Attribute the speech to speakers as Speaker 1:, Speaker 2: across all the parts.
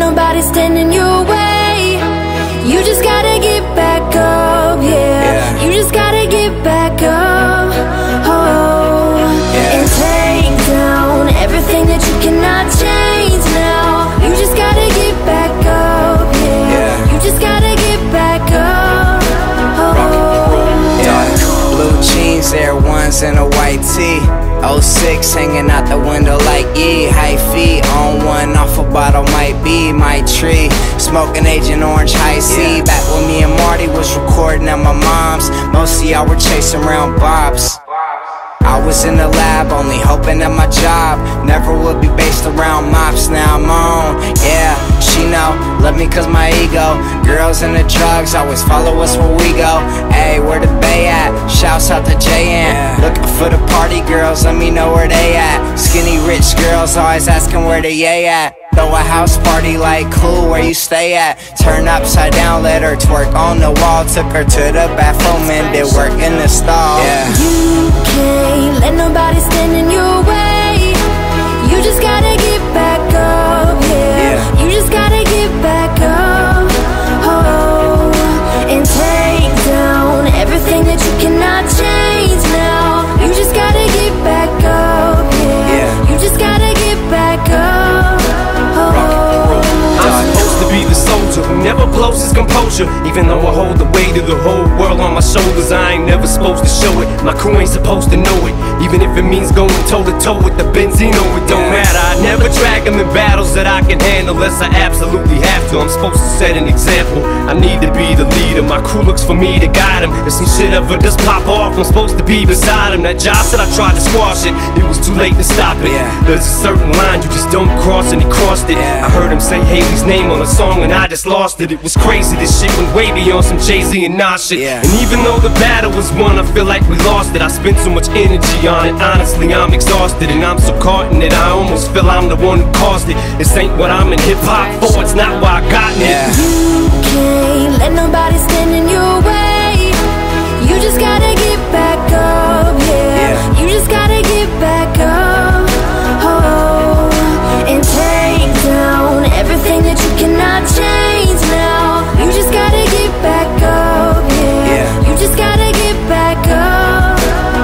Speaker 1: nobody stand in your way. You just gotta get back up, yeah. You just gotta get back up, oh, and take down everything that you cannot change now. You just gotta get back up, yeah. You just gotta get back up, oh.
Speaker 2: Blue jeans, Air Ones, and a white tee. 06 hanging out the window like ye. High feet on one, off a bottle might be my tree. Smoking Agent Orange High C. Back when me and Marty was recording at my mom's. Most of y'all were chasing around Bob's. I was in the lab, only hoping that my job never would be based around mops. Now I'm on, yeah, she know, love me cause my ego. Girls and the drugs always follow us where we go. Ayy, where the Bay at? Shouts out to JN. Looking for the party girls, let me know where they at. Skinny rich girls always asking where the yay at. Throw a house party like cool, where you stay at? Turn upside down, let her twerk on the wall. Took her to the bathroom and did work in the stall.
Speaker 1: You can't let nobody stand in your way. You just gotta get back up, yeah. You just gotta get back up, oh, and take down everything that you cannot change now. You just gotta get back up, yeah. You just gotta get back up, oh.
Speaker 3: I'm supposed to be the soldier who never blows his composure. Even though I hold the weight of the whole world on my shoulders, I ain't never supposed to show it. My crew ain't supposed to know it. Even if it means going toe to toe with the Benzino, it don't matter. I never drag them in battles that I can handle unless I absolutely have to. I'm supposed to set an example. I need to be the leader. My crew looks for me to guide them. If some shit ever does pop off, I'm supposed to be beside him. That job said I tried to squash it, it was too late to stop it. There's a certain line you just don't cross, and he crossed it. I heard him say Haley's name on a song and I just lost it. It was crazy, this shit went way beyond some Jay-Z and Nas shit. And even though the battle was won, I feel like we lost it. I spent so much energy on it, honestly I'm exhausted. And I'm so caught in it, I almost feel I'm the one who caused it. This ain't what I'm in hip-hop for, it's not why I got it.
Speaker 1: You can't let nobody stand in your way. You just gotta get back up, yeah. You just gotta get back up, oh, and take down everything that you cannot change now. You just gotta get back up, yeah. You just gotta get back up,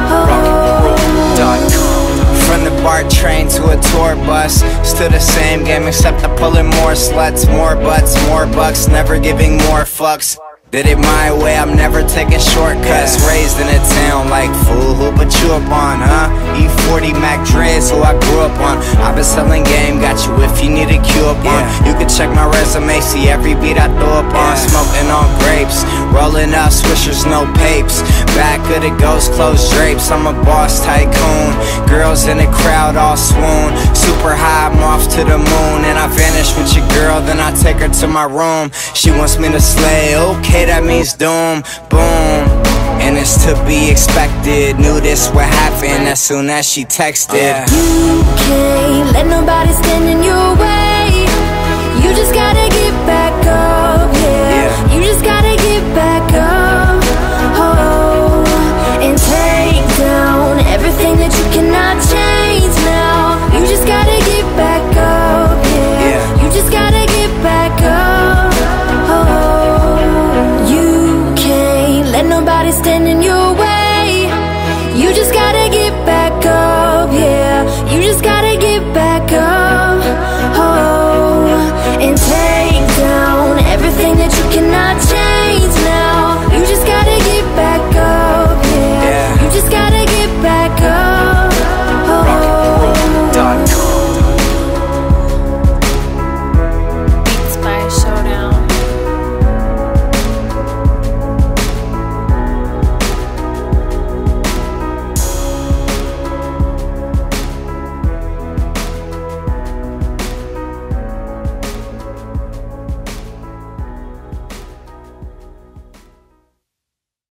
Speaker 1: oh.
Speaker 2: From the BART train to a tour bus, still the same game except I'm pulling more sluts, more butts, more bucks, never giving more fucks. Did it my way, I'm never taking shortcuts. Raised in a town like, fool, who put you up on, huh? E40 Mac Dre's who I grew up on. I've been selling game, got you if you need a cue up on. You can check my resume, see every beat I throw up on. Smoking on grapes, rolling up swishers, no papes. Back of the ghost, closed drapes, I'm a boss tycoon. Girls in the crowd all swoon. Super high, I'm off to the moon. And I vanish with your girl, then I take her to my room. She wants me to slay, okay, that means doom, boom. And it's to be expected. Knew this would happen as soon as she texted.
Speaker 1: You can't let nobody stand in your way. You just gotta